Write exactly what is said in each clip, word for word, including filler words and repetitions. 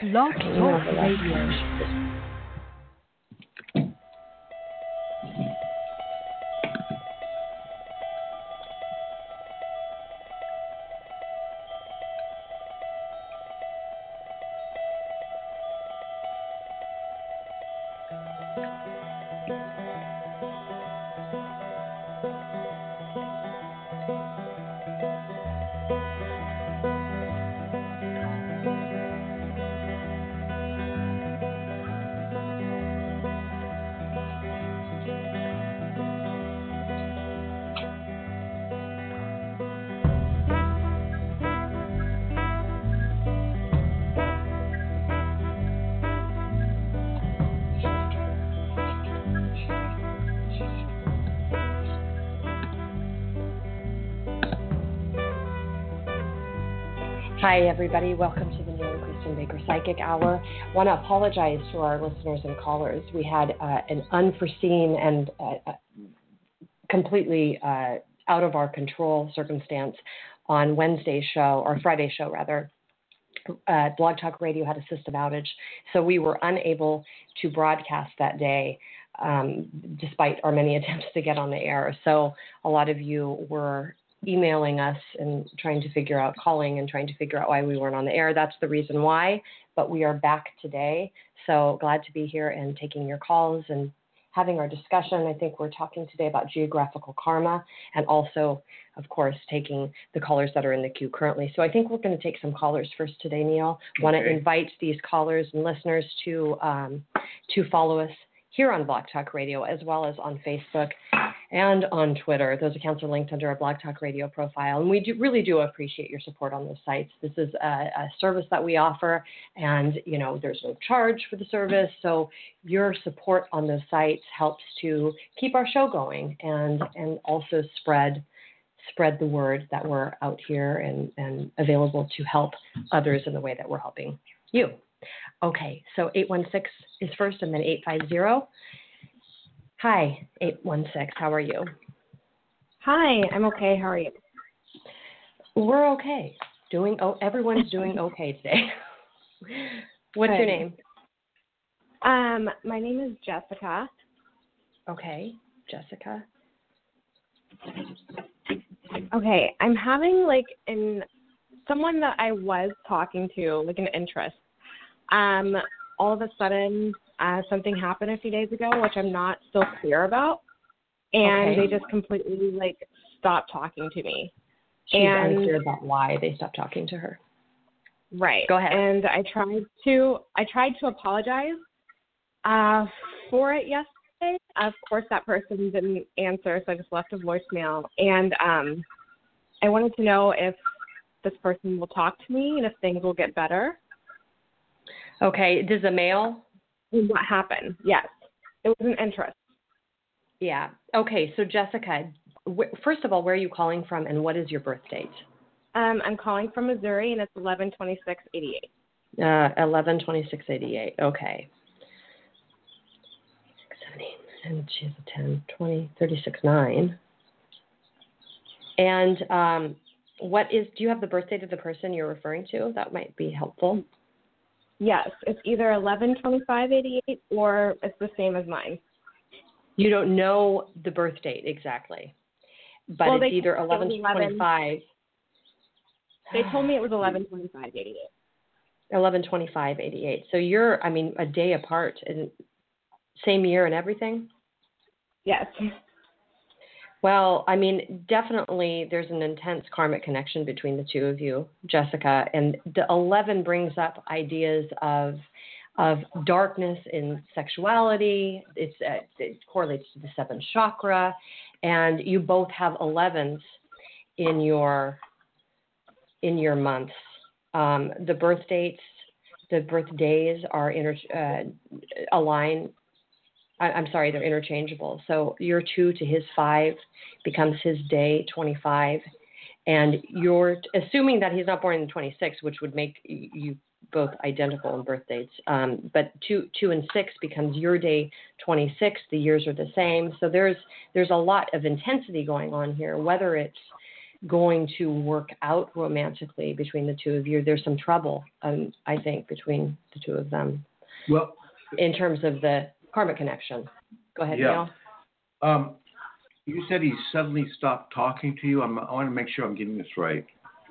Blog Talk Radio. Hi, everybody. Welcome to the Neil and Kristen Baker Psychic Hour. I want to apologize to our listeners and callers. We had uh, an unforeseen and uh, completely uh, out of our control circumstance on Wednesday's show, or Friday's show, rather. Uh, Blog Talk Radio had a system outage, so we were unable to broadcast that day, um, despite our many attempts to get on the air. So a lot of you were emailing us and trying to figure out, calling and trying to figure out why we weren't on the air. That's the reason why, but we are back today. So glad to be here and taking your calls and having our discussion. I think we're talking today about geographical karma and also, of course, taking the callers that are in the queue currently. So I think we're going to take some callers first today, Neil. Okay. Want to invite these callers and listeners to um, to follow us here on Blog Talk Radio, as well as on Facebook and on Twitter. Those accounts are linked under our Blog Talk Radio profile. And we do, really do appreciate your support on those sites. This is a, a service that we offer, and, you know, there's no charge for the service. So your support on those sites helps to keep our show going and, and also spread spread the word that we're out here and, and available to help others in the way that we're helping you. Okay, so eight one six is first and then eight five zero. Hi, eight one six, how are you? Hi, I'm okay. How are you? We're okay. Doing oh, everyone's doing okay today. What's Good. your name? Um, my name is Jessica. Okay, Jessica. Okay, I'm having like an someone that I was talking to, like an interest. Um, all of a sudden, uh, something happened a few days ago, which I'm not still clear about, and Okay. they just completely like stopped talking to me. She's and, unclear about why they stopped talking to her. Right. Go ahead. And I tried to I tried to apologize uh, for it yesterday. Of course, that person didn't answer, so I just left a voicemail. And um, I wanted to know if this person will talk to me and if things will get better. Okay, does a male? What happened? Yes. It was an interest. Yeah. Okay, so Jessica, wh- first of all, where are you calling from and what is your birth date? Um, I'm calling from Missouri, and it's eleven twenty-six eighty-eight. Uh, eleven twenty-six eighty-eight. Okay. seven, eight, and she has a ten, twenty, thirty-six, nine. And um, what is, do you have the birth date of the person you're referring to? That might be helpful. Yes, it's either eleven twenty-five eighty-eight or it's the same as mine. You don't know the birth date exactly, but well, it's either eleven twenty-five. They told me it was eleven twenty-five eighty-eight. eleven twenty-five eighty-eight. So you're, I mean, a day apart, and same year and everything? Yes. Well, I mean, definitely there's an intense karmic connection between the two of you, Jessica. And the eleven brings up ideas of of darkness in sexuality. It's uh, it correlates to the seventh chakra, and you both have elevens in your in your months. Um, the birth dates, the birth days are inter uh, align. I'm sorry, they're interchangeable. So your two to his five becomes his day, twenty-five. And you're assuming that he's not born in twenty-six, which would make you both identical in birth dates. Um, but two, two and six becomes your day, twenty-six. The years are the same. So there's there's a lot of intensity going on here, whether it's going to work out romantically between the two of you. There's some trouble, um, I think, between the two of them. Well, in terms of the karmic connection. Go ahead, yeah. Neil. Um, you said he suddenly stopped talking to you. I'm, I want to make sure I'm getting this right.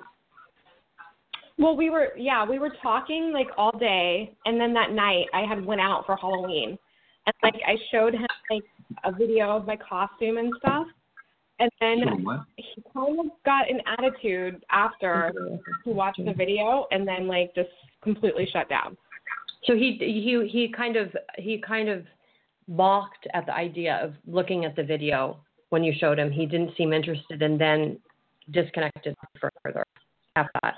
Well, we were, yeah, we were talking like all day, and then that night I had went out for Halloween, and like I showed him like a video of my costume and stuff, and then what? he kind of got an attitude after he watched the video, and then like just completely shut down. So he he he kind of he kind of balked at the idea of looking at the video when you showed him. He didn't seem interested, and then disconnected further after that.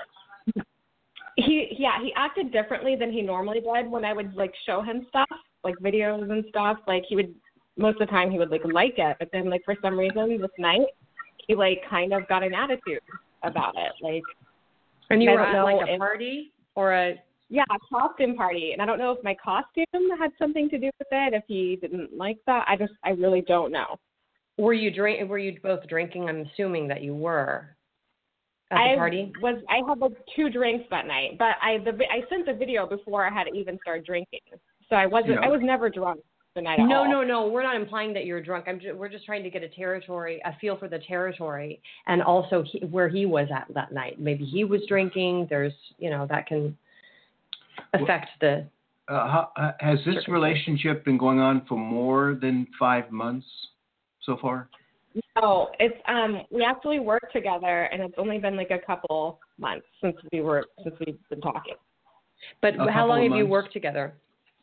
He yeah he acted differently than he normally did when I would like show him stuff like videos and stuff. Like he would most of the time he would like like it, but then like for some reason this night he like kind of got an attitude about it. Like and you I were at like a if, party or a yeah a costume party, and I don't know if my costume had something to do with it. If he didn't like that, I just I really don't know. Were you drink? Were you both drinking? I'm assuming that you were. At the I party? was I had like two drinks that night, but I the I sent the video before I had even started drinking, so I wasn't Yeah. I was never drunk the night at no, all. No, no, We're not implying that you're drunk. I'm just, we're just trying to get a territory, a feel for the territory, and also he, where he was at that night. Maybe he was drinking. There's, you know, that can affect the. Uh, how, uh, has this relationship been going on for more than five months so far? No, it's um we actually work together, and it's only been like a couple months since we were since we've been talking. But A how long have months. you worked together?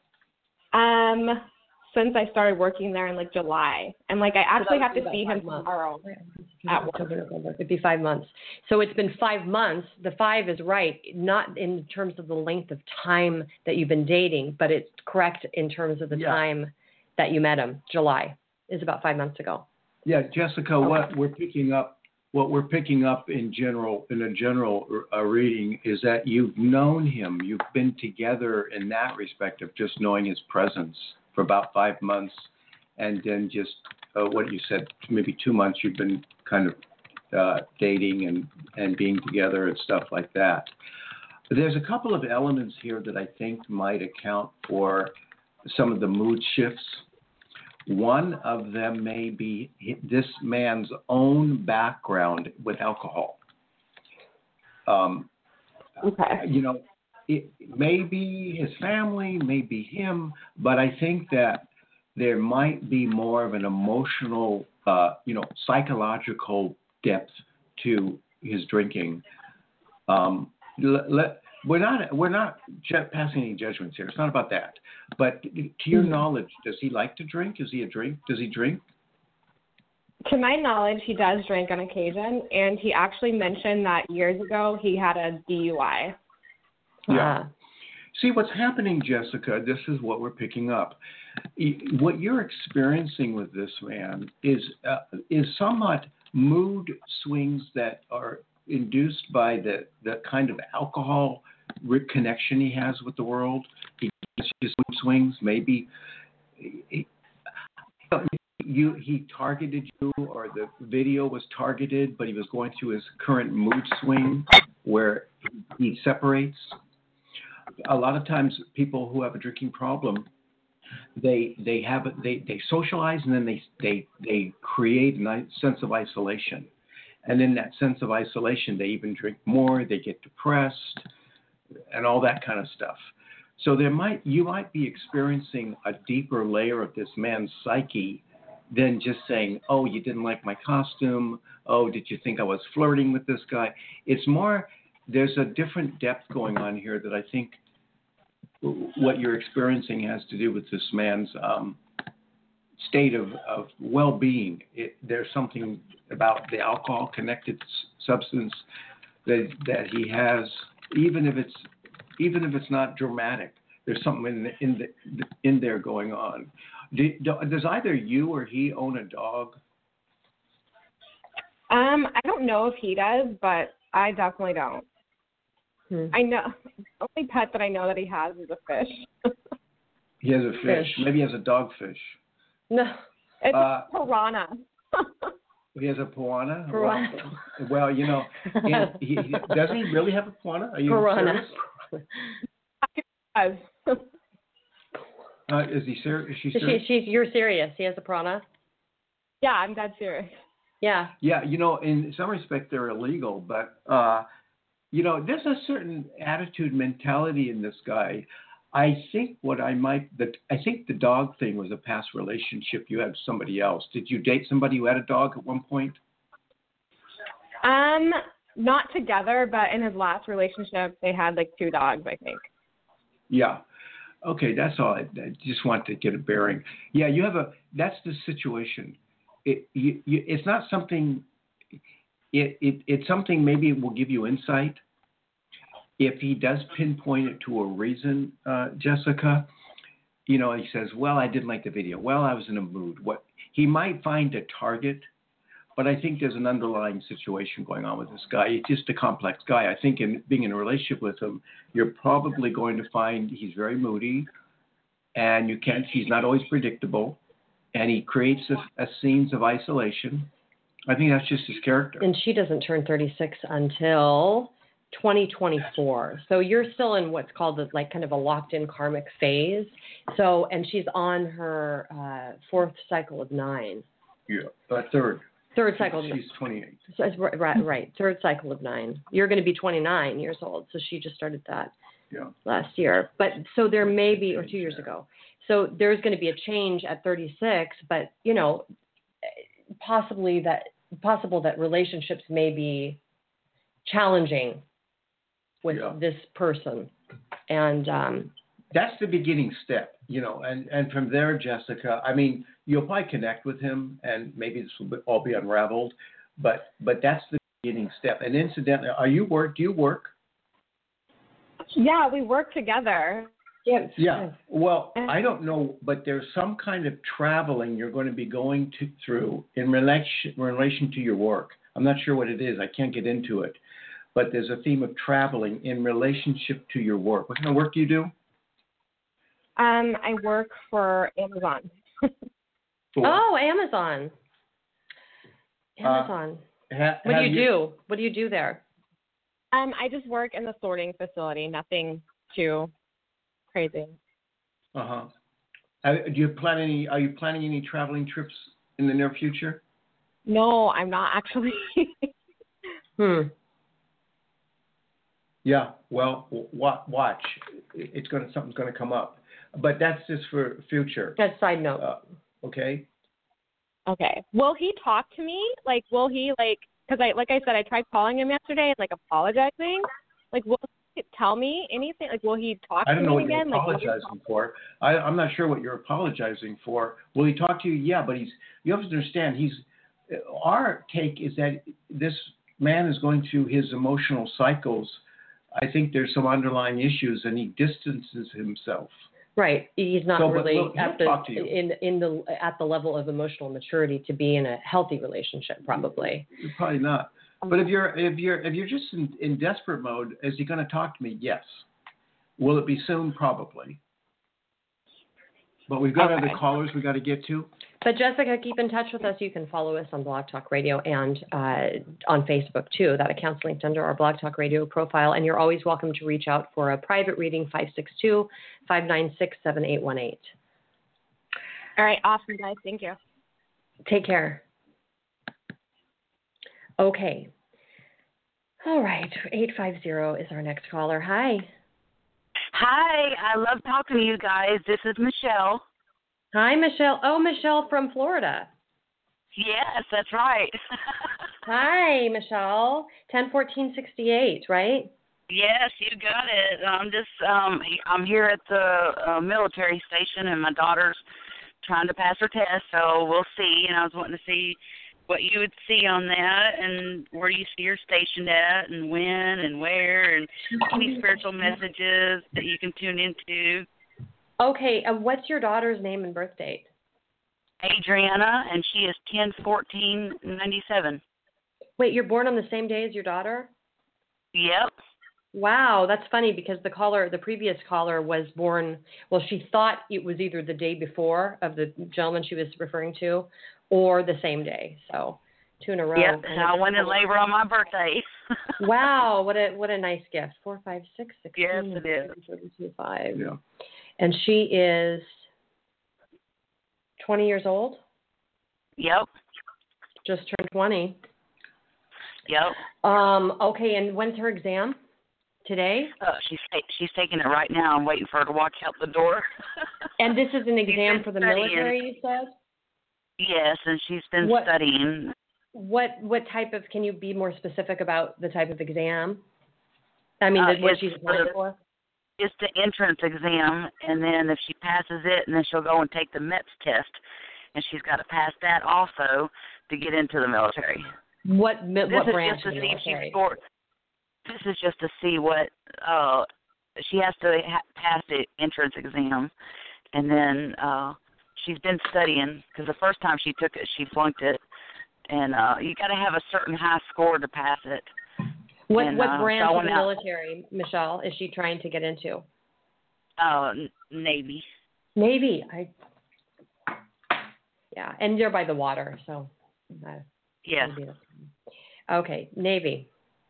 Um, since I started working there in like July, and like I actually So have to about see him months. tomorrow at work. It'd be five months. So it's been five months. The five is right, not in terms of the length of time that you've been dating, but it's correct in terms of the Yeah. time that you met him. July is about five months ago. Yeah, Jessica, Okay. what we're picking up, what we're picking up in general, in a general uh, reading, is that you've known him, you've been together in that respect of just knowing his presence for about five months, and then just uh, what you said, maybe two months, you've been kind of uh, dating and and being together and stuff like that. But there's a couple of elements here that I think might account for some of the mood shifts. One of them may be this man's own background with alcohol. Um, Okay. you know, it may be his family, may be him, but I think that there might be more of an emotional, uh, you know, psychological depth to his drinking. Um, let, let, We're not we're not ju- passing any judgments here. It's not about that. But to your knowledge, does he like to drink? Is he a drink? Does he drink? To my knowledge, he does drink on occasion, and he actually mentioned that years ago he had a D U I. Yeah. See, what's happening, Jessica, this is what we're picking up. What you're experiencing with this man is uh, is somewhat mood swings that are induced by the, the kind of alcohol connection he has with the world. He his mood swings. Maybe he, you he targeted you, or the video was targeted, but he was going through his current mood swing where he separates. A lot of times, people who have a drinking problem, they they have they they socialize, and then they they they create a sense of isolation. And in that sense of isolation, they even drink more, they get depressed, and all that kind of stuff. So there might you might be experiencing a deeper layer of this man's psyche than just saying, oh, you didn't like my costume. Oh, did you think I was flirting with this guy? It's more, there's a different depth going on here that I think what you're experiencing has to do with this man's um, state of, of well-being. It, there's something about the alcohol-connected substance that that he has, even if it's even if it's not dramatic. There's something in the, in the, in there going on. Do, do, does either you or he own a dog? Um, I don't know if he does, but I definitely don't. Hmm. I know the only pet that I know that he has is a fish. He has a fish. Fish. Maybe he has a dogfish. No, it's Uh, a piranha. He has a piranha. Piranha. Well, well, you know, and he, he, does he really have a piranha? Are you Piranha. serious? Uh, is he serious? Is she serious? She, she's, you're serious. He has a piranha? Yeah, I'm dead serious. Yeah. Yeah, you know, in some respect they're illegal, but uh, you know, there's a certain attitude, mentality in this guy. I think what I might, the, I think the dog thing was a past relationship you had with somebody else. Did you date somebody who had a dog at one point? Um, not together, but in his last relationship, they had like two dogs, I think. Yeah. Okay, that's all. I, I just want to get a bearing. Yeah, you have a. That's the situation. It, you, you, it's not something. It, it, it's something maybe it will give you insight. If he does pinpoint it to a reason, uh, Jessica, you know, he says, "Well, I didn't like the video. Well, I was in a mood." What he might find a target, but I think there's an underlying situation going on with this guy. He's just a complex guy. I think in being in a relationship with him, you're probably going to find he's very moody, and you can't. He's not always predictable, and he creates a, a scenes of isolation. I think that's just his character. And she doesn't turn thirty-six until twenty twenty-four. So you're still in what's called the, like kind of a locked-in karmic phase. So, and she's on her uh, fourth cycle of nine. Yeah, uh, third. Third cycle. She's twenty-eight. So, right, right. Third cycle of nine. You're going to be twenty-nine years old. So she just started that yeah. last year. But so there may be, or two years ago. So there's going to be a change at thirty-six. But you know, possibly that possible that relationships may be challenging with yeah. this person, and um, that's the beginning step, you know, and, and from there, Jessica, I mean, you'll probably connect with him, and maybe this will all be unraveled, but but that's the beginning step. And incidentally, are you work? Do you work? Yeah, we work together. Yeah. Yeah. Well, I don't know, but there's some kind of traveling you're going to be going to, through in relation in relation to your work. I'm not sure what it is. I can't get into it. But there's a theme of traveling in relationship to your work. What kind of work do you do? Um, I work for Amazon. For? Oh, Amazon. Amazon. Uh, ha- what do you, you do? What do you do there? Um, I just work in the sorting facility. Nothing too crazy. Uh huh. Do you plan any? Are you planning any traveling trips in the near future? No, I'm not actually. hmm. Yeah, well, watch. It's going to something's going to come up, but that's just for future. That's side note. Uh, okay. Okay. Will he talk to me? Like, will he like? Because I, like I said, I tried calling him yesterday and like apologizing. Like, will he tell me anything? Like, will he talk I don't to know me what again? you're Like, apologizing for. I, I'm not sure what you're apologizing for. Will he talk to you? Yeah, but he's. You have to understand. He's. Our take is that this man is going through his emotional cycles. I think there's some underlying issues, and he distances himself. Right. He's not so, really we'll, at the in in the at the level of emotional maturity to be in a healthy relationship. Probably. Probably not. But if you're if you're if you're just in, in desperate mode, is he going to talk to me? Yes. Will it be soon? Probably. But we've got okay. other callers we got to get to. But Jessica, keep in touch with us. You can follow us on Blog Talk Radio and uh, on Facebook too. That account's linked under our Blog Talk Radio profile. And you're always welcome to reach out for a private reading, five six two, five nine six, seven eight one eight. All right. Awesome, guys. Thank you. Take care. Okay. All right. eight five zero is our next caller. Hi. Hi. I love talking to you guys. This is Michelle. Hi, Michelle. Oh, Michelle from Florida. Yes, that's right. Hi, Michelle. ten fourteen sixty-eight, right? Yes, you got it. I'm just um I'm here at the uh, military station, and my daughter's trying to pass her test, so we'll see. And I was wanting to see what you would see on that, and where you see her stationed at, and when, and where, and any spiritual messages that you can tune into. Okay, uh, what's your daughter's name and birth date? Adriana, and she is ten fourteen ninety-seven. Wait, you're born on the same day as your daughter? Yep. Wow, that's funny because the caller, the previous caller was born, well, she thought it was either the day before of the gentleman she was referring to or the same day. So two in a row. Yep, and I went in labor on my birthday. Wow, what a what a nice gift. Four, five, six, sixteen. Yes, it is. thirty-two, five. Yeah. And she is twenty years old. Yep. Just turned twenty. Yep. Um. Okay. And when's her exam? Today? Uh, she's she's taking it right now. I'm waiting for her to walk out the door. And this is an exam been for the studying. military, you said? Yes, and she's been What- studying. What what type of? Can you be more specific about the type of exam? I mean, Uh, what it's she's applying the- for. It's the entrance exam, and then if she passes it, and then she'll go and take the MEPS test, and she's got to pass that also to get into the military. What mi- This what is branch just to of the see if she military? scored. This is just to see what uh she has to ha- pass the entrance exam, and then uh she's been studying because the first time she took it, she flunked it, and uh you got to have a certain high score to pass it. What and, what uh, branch so I of went the out- military, Michelle, is she trying to get into? Uh, Navy. Navy. I. Yeah, and you're by the water, so. Uh, Yes. maybe that's- Okay, Navy.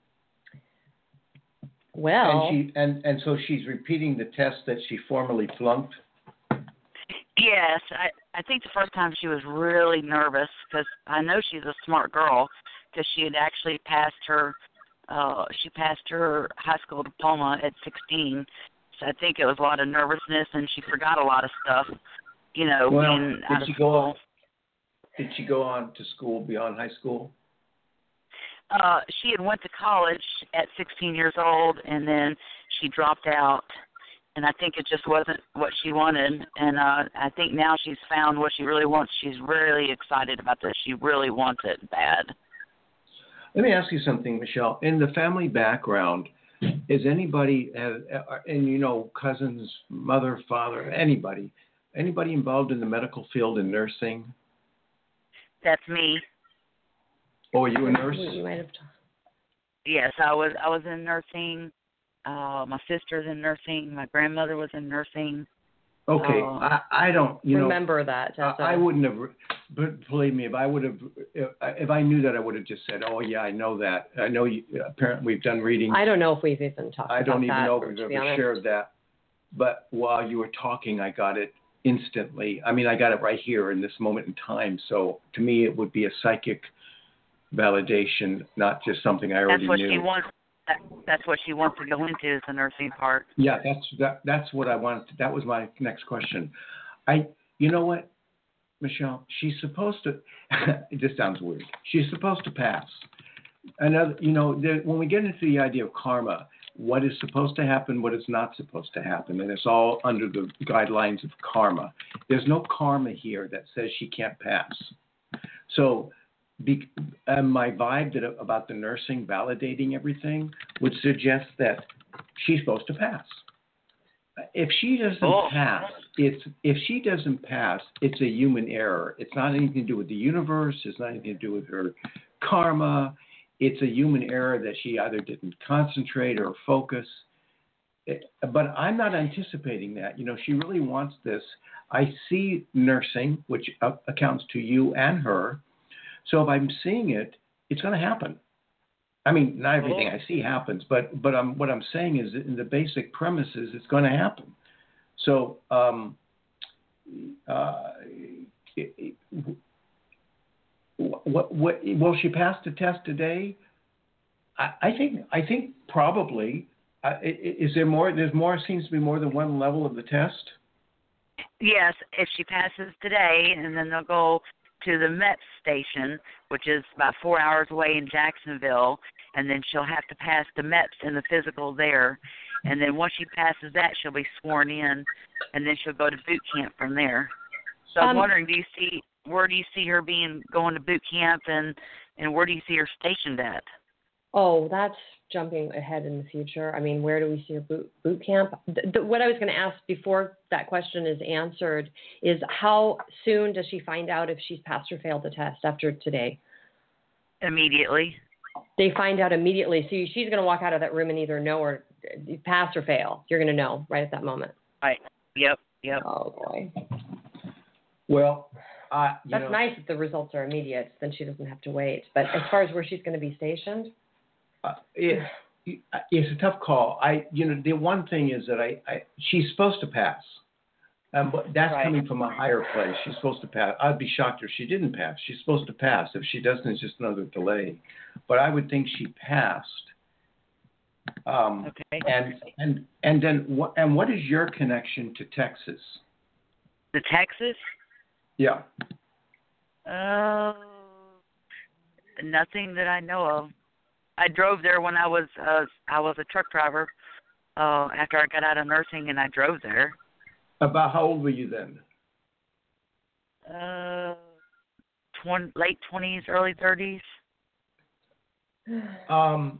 Well. And she and and so she's repeating the test that she formerly flunked. Yes, I I think the first time she was really nervous because I know she's a smart girl because she had actually passed her uh she passed her high school diploma at sixteen. So I think it was a lot of nervousness and she forgot a lot of stuff, you know, Well, being did out of she go school. on? Did she go on to school beyond high school? Uh, she had went to college at sixteen years old, and then she dropped out. And I think it just wasn't what she wanted. And uh, I think now she's found what she really wants. She's really excited about this. She really wants it bad. Let me ask you something, Michelle. In the family background, is anybody, uh, and you know, cousins, mother, father, anybody, anybody involved in the medical field in nursing? That's me. Or are you a nurse? You might have. Yes, I was. I was in nursing. Uh, my sister's in nursing. My grandmother was in nursing. Okay, Uh, I, I don't, you remember that. know, Tessa. I, I wouldn't have, but believe me, if I would have, if, if I knew that, I would have just said, oh yeah, I know that. I know you, apparently we've done readings. I don't know if we've even talked I about don't even that, know if to we've be ever honest. shared that. But while you were talking, I got it instantly. I mean, I got it right here in this moment in time. So to me, it would be a psychic validation, not just something I already That's what knew. she wants. That, that's what she wants to go into is the nursing part. Yeah, that's that. That's what I wanted. To, that was my next question. I, you know what, Michelle? She's supposed to. This sounds weird. She's supposed to pass. Another, you know, there, when we get into the idea of karma, what is supposed to happen, what is not supposed to happen, and it's all under the guidelines of karma. There's no karma here that says she can't pass. So. Be, uh, my vibe that, about the nursing validating everything would suggest that she's supposed to pass. If she doesn't Oh. pass, it's if she doesn't pass, it's a human error. It's not anything to do with the universe. It's not anything to do with her karma. It's a human error that she either didn't concentrate or focus. It, but I'm not anticipating that. You know, she really wants this. I see nursing, which uh, accounts to you and her. So if I'm seeing it, it's going to happen. I mean, not everything I see happens, but but I'm, what I'm saying is that in the basic premises, it's going to happen. So, um, uh, it, it, what, what will she pass the test today? I, I think I think probably. Uh, is there more? There's more. Seems to be more than one level of the test. Yes, if she passes today, and then they'll go to the MEPS station, which is about four hours away in Jacksonville, and then she'll have to pass the MEPS and the physical there. And then once she passes that, she'll be sworn in, and then she'll go to boot camp from there. So I'm Um, wondering, do you see where do you see her being going to boot camp, and and where do you see her stationed at? Oh, that's jumping ahead in the future. I mean, where do we see her boot, boot camp? The, the, what I was going to ask before that question is answered is how soon does she find out if she's passed or failed the test after today? Immediately. They find out immediately. So she's going to walk out of that room and either know or pass or fail. You're going to know right at that moment. Right. Yep. Yep. Oh, boy. Well, I, you That's know, nice if the results are immediate, then she doesn't have to wait. But as far as where she's going to be stationed, uh, it, it's a tough call. I, you know, the one thing is that I, I she's supposed to pass. Um, but that's Right. coming from a higher place. She's supposed to pass. I'd be shocked if she didn't pass. She's supposed to pass. If she doesn't, it's just another delay. But I would think she passed. Um, Okay. And and and then what? And what is your connection to Texas? The Texas? Yeah. Uh, nothing that I know of. I drove there when I was uh, I was a truck driver. Uh, after I got out of nursing, and I drove there. About how old were you then? Uh, twenty, late twenties, early thirties. Um,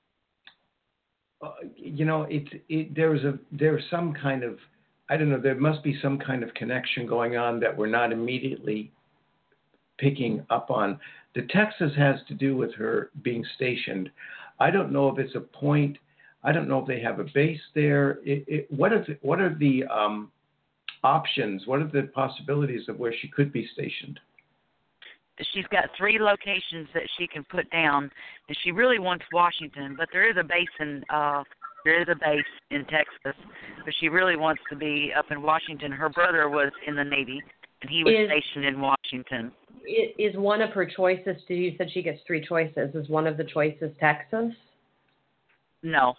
uh, you know, it's it. There's a there's some kind of I don't know. There must be some kind of connection going on that we're not immediately picking up on. The Texas has to do with her being stationed. I don't know if it's a point. I don't know if they have a base there. It, it, what are the, what are the um, options? What are the possibilities of where she could be stationed? She's got three locations that she can put down, and she really wants Washington, but there is a base in uh, there is a base in Texas, but she really wants to be up in Washington. Her brother was in the Navy, and he was Is- stationed in Washington. i- is one of her choices, you said she gets three choices, is one of the choices Texas? No,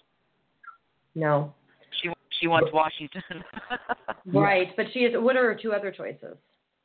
No. she she wants Washington. Right, but she is, what are her two other choices?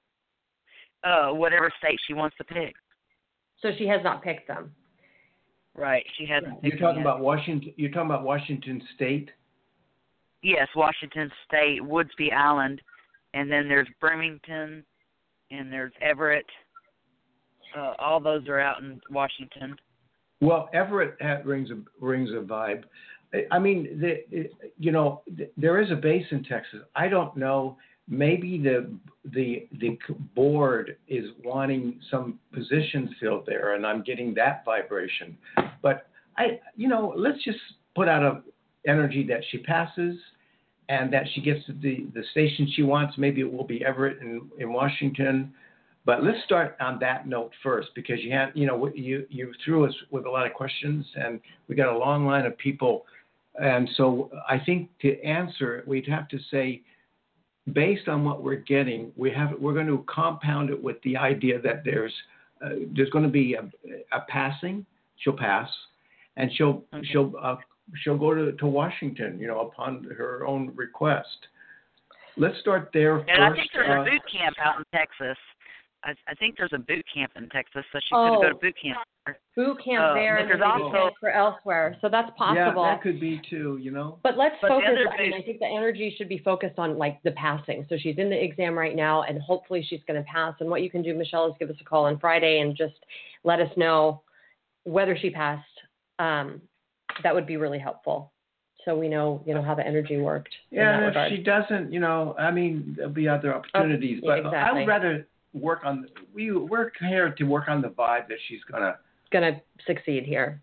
uh, whatever state she wants to pick. So she has not picked them. Right, she hasn't. You're picked talking them yet. about Washington. You're talking about Washington State. Yes, Washington State, Woodsby Island, and then there's Bremerton, and there's Everett. Uh, all those are out in Washington. Well, Everett ha- rings a rings a vibe. I- I mean, the, it- you know, th- there is a base in Texas. I don't know. Maybe the the the c- board is wanting some positions filled there, and I'm getting that vibration. But I, you know, let's just put out a energy that she passes, and that she gets to the the station she wants. Maybe it will be Everett in in Washington. But let's start on that note first, because you had, you know, you you threw us with a lot of questions, and we got a long line of people, and so I think to answer, we'd have to say, based on what we're getting, we have we're going to compound it with the idea that there's uh, there's going to be a, a passing. She'll pass, and she'll Okay. she'll uh, she'll go to, to Washington, you know, upon her own request. Let's start there And first. I think there's uh, a boot camp out in Texas. I, I think there's a boot camp in Texas, so she Oh. could go to boot camp. Boot camp Uh, there but and then there's maybe also- transfer elsewhere. So that's Yeah, possible. that could be too, you know. But let's But the focus. other I mean, big- I think the energy should be focused on like the passing. So she's in the exam right now, and hopefully she's going to pass. And what you can do, Michelle, is give us a call on Friday and just let us know whether she passed. Um, that would be really helpful, so we know, you know, how the energy worked. in Yeah, that and if regard. she doesn't, you know, I mean, there'll be other opportunities. yeah, but I exactly. would rather work on. We we're here to work on the vibe that she's gonna. going to succeed here.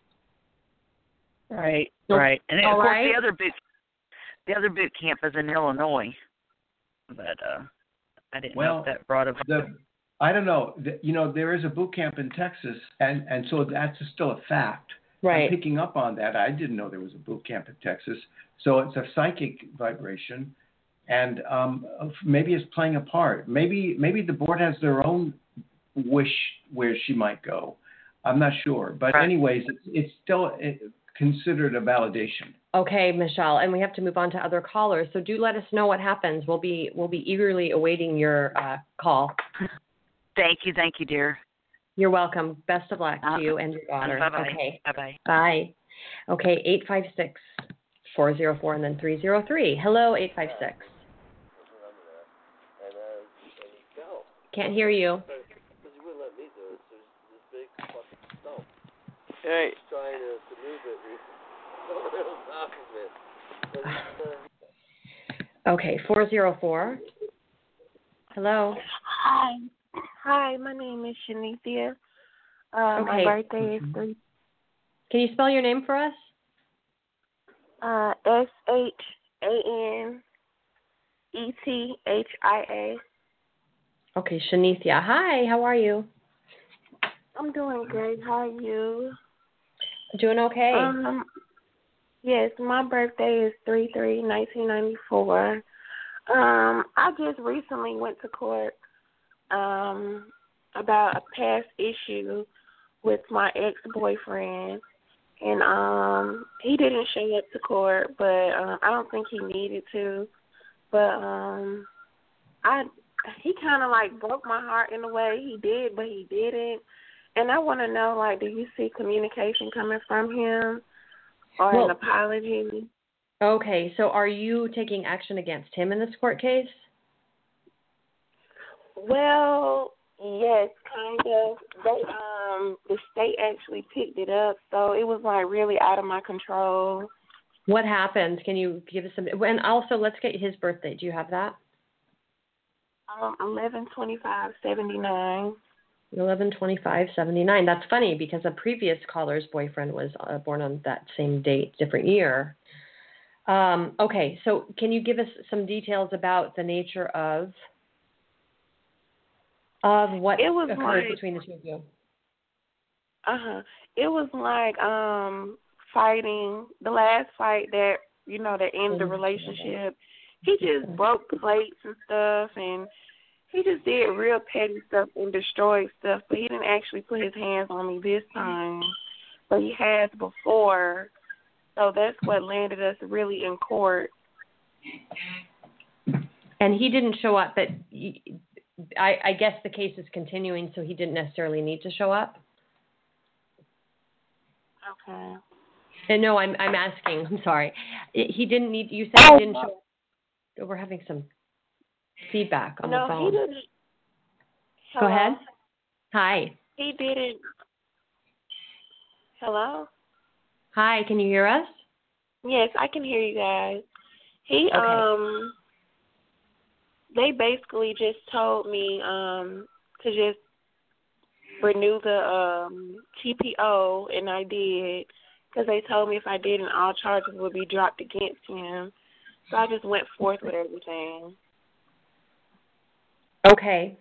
Right, Nope. right. And then, of All course, right. the other boot, the other boot camp is in Illinois. But uh, I didn't know Well, if that brought a. The I don't know. The, you know, there is a boot camp in Texas, and and so that's still a fact. Right. I'm picking up on that. I didn't know there was a boot camp in Texas. So it's a psychic vibration, and um, maybe it's playing a part. Maybe maybe the board has their own wish where she might go. I'm not sure, but Right. anyways, it's, it's still uh, considered a validation. Okay, Michelle, and we have to move on to other callers. So do let us know what happens. We'll be we'll be eagerly awaiting your uh, call. Thank you, thank you, dear. You're welcome. Best of luck Uh, to you and your daughter. Bye bye. Okay. Bye bye. Bye. Okay, eight five six, four zero four, and then three zero three. Hello, eight five six. Can't hear you. Hey. Okay, four zero four. Hello. Hi. Hi, my name is Shanithia. Uh, Okay. My birthday is three. Can you spell your name for us? Uh, S H A N E T H I A. Okay, Shanithia. Hi, how are you? I'm doing great. How are you? Doing okay. Um, yes, my birthday is three three nineteen ninety-four. Um, I just recently went to court um, about a past issue with my ex-boyfriend, and um, he didn't show up to court, but um, I don't think he needed to. But um, I he kind of like broke my heart in a way. He did, but he didn't. And I want to know, like, do you see communication coming from him or Well, an apology? Okay, so are you taking action against him in this court case? Well, yes, kind of. They um the state actually picked it up, so it was like really out of my control. What happened? Can you give us some? And also, let's get his birthday. Do you have that? Um, eleven twenty five seventy nine. eleven twenty-five seventy-nine. That's funny because a previous caller's boyfriend was uh, born on that same date, different year. Um, okay, so can you give us some details about the nature of of what It was occurred like, between the two of you? uh huh. It was like um fighting the last fight that you know that ended the relationship. He just broke plates and stuff, and he just did real petty stuff and destroyed stuff. But he didn't actually put his hands on me this time, but he has before. So that's what landed us really in court. And he didn't show up, but he, I, I guess the case is continuing, so he didn't necessarily need to show up. Okay. And no, I'm I'm asking. I'm sorry. He didn't need. You said he didn't show up. We're having some feedback on no, the phone. No, he didn't. Go Hello? ahead. Hi. He didn't. Hello? Hi. Can you hear us? Yes, I can hear you guys. He Okay. um. They basically just told me um to just renew the um T P O, and I did, because they told me if I didn't, all charges would be dropped against him. So I just went forth with everything. Okay.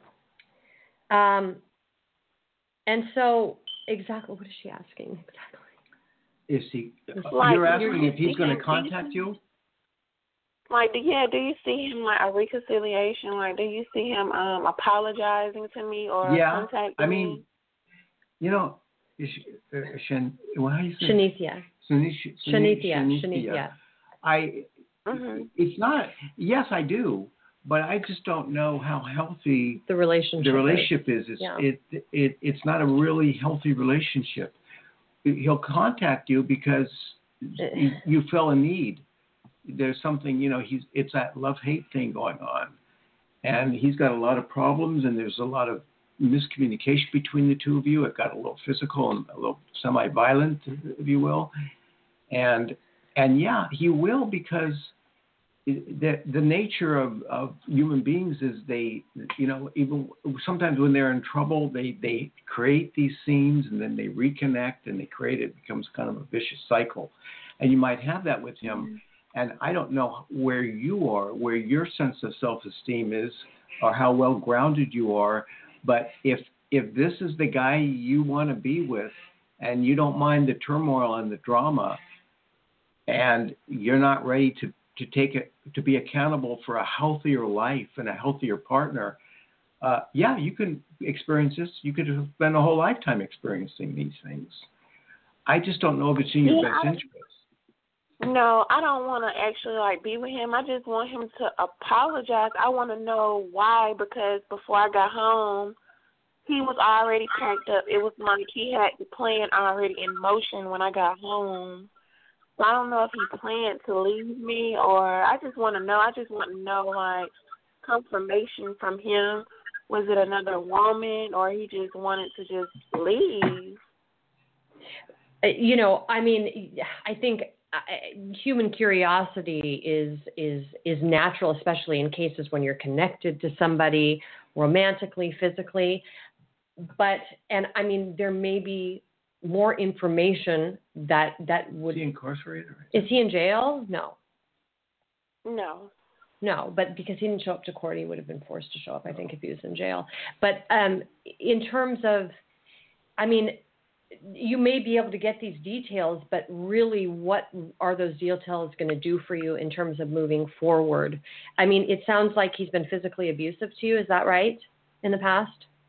Um. And so, exactly, what is she asking exactly? Is he? Like, You're asking you're if he's going to speaking contact decent? you? Like, do, yeah, do you see him like a reconciliation? Like, do you see him um apologizing to me or Yeah, contacting I mean, me? you know, is uh, Shan, well, how do you say? Shanithia. Shanish, Shanithia. Shanithia. Shanithia. I. Mm-hmm. It's not. Yes, I do, but I just don't know how healthy The relationship. the relationship is. It's Yeah. it, it it's not a really healthy relationship. He'll contact you because you, you feel a need. There's something, you know, he's it's that love-hate thing going on. And he's got a lot of problems, and there's a lot of miscommunication between the two of you. It got a little physical and a little semi-violent, if you will. And and yeah, he will, because the the nature of, of human beings is they, you know, even sometimes when they're in trouble, they, they create these scenes and then they reconnect and they create it. It becomes kind of a vicious cycle. And you might have that with him. Mm-hmm. And I don't know where you are, where your sense of self-esteem is, or how well grounded you are. But if if this is the guy you want to be with, and you don't mind the turmoil and the drama, and you're not ready to, to take it to be accountable for a healthier life and a healthier partner, uh, yeah, you can experience this. You could spend a whole lifetime experiencing these things. I just don't know if it's in your yeah, best I, interest. No, I don't want to actually like be with him. I just want him to apologize. I want to know why, because before I got home, he was already packed up. It was like he had the plan already in motion when I got home. So I don't know if he planned to leave me, or I just want to know. I just want to know, like, confirmation from him. Was it another woman, or he just wanted to just leave? You know, I mean, I think human curiosity is is is natural, especially in cases when you're connected to somebody romantically, physically. But, and I mean, there may be more information that that would. Is he incarcerated? Is he in jail? No. No. no. But because he didn't show up to court, he would have been forced to show up, I think, if he was in jail. But um, in terms of, I mean, you may be able to get these details, but really what are those details going to do for you in terms of moving forward? I mean, it sounds like he's been physically abusive to you. Is that right? In the past?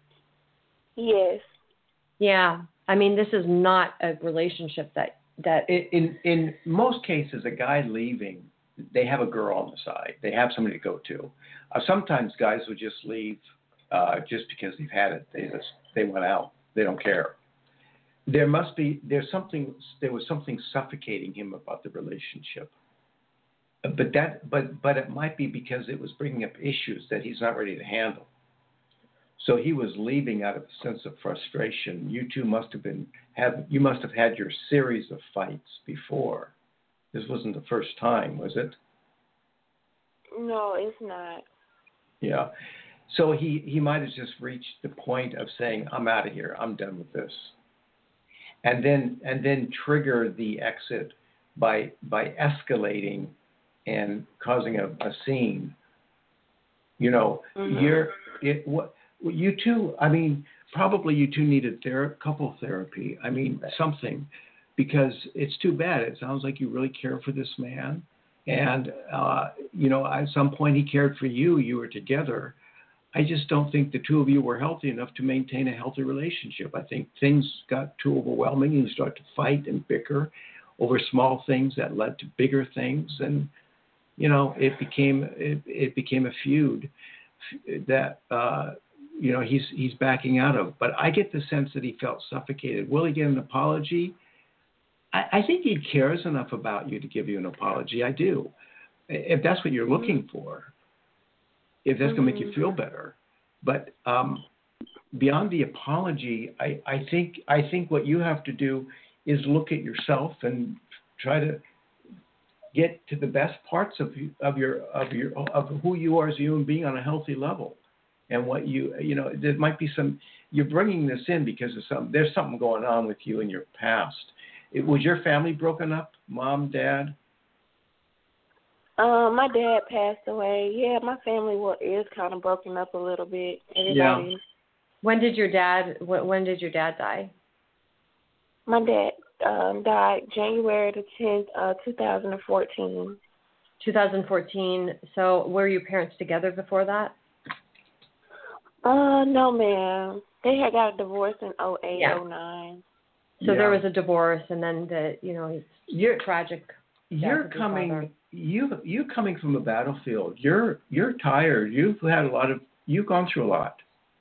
Yes. Yeah. I mean, this is not a relationship that, that In, in in most cases, a guy leaving, they have a girl on the side. They have somebody to go to. Uh, sometimes guys would just leave uh, just because they've had it. They just they went out. They don't care. There must be there's something there was something suffocating him about the relationship. But that but but it might be because it was bringing up issues that he's not ready to handle. So he was leaving out of a sense of frustration. You two must have been have you must have had your series of fights before. This wasn't the first time, was it? No, it's not. Yeah. So he, he might have just reached the point of saying, I'm out of here. I'm done with this. And then and then trigger the exit by by escalating and causing a, a scene. You know, mm-hmm. you're it what you two. I mean, probably you two needed ther- couple therapy. I mean, something, because it's too bad. It sounds like you really care for this man, and uh, you know, at some point he cared for you. You were together. I just don't think the two of you were healthy enough to maintain a healthy relationship. I think things got too overwhelming. You start to fight and bicker over small things that led to bigger things, and you know, it became it, it became a feud that uh, you know he's he's backing out of. But I get the sense that he felt suffocated. Will he get an apology? I, I think he cares enough about you to give you an apology. I do, if that's what you're looking for. If that's going to make you feel better. But um, beyond the apology, I, I think I think what you have to do is look at yourself and try to get to the best parts of you, of your of your of who you are as a human being on a healthy level. And what you you know there might be some you're bringing this in because of some there's something going on with you in your past. It, was your family broken up? Mom, dad? Um, my dad passed away. Yeah, my family was, is kind of broken up a little bit. Everybody. Yeah. When did your dad? When did your dad die? My dad um, died January the tenth, uh, two thousand fourteen. two thousand fourteen. So were your parents together before that? Uh, no, ma'am. They had got a divorce in oh eight, yeah. oh nine. So yeah. there was a divorce, and then the you know you're tragic. You're coming. You you coming from a battlefield. You're you're tired. You've had a lot of. You've gone through a lot,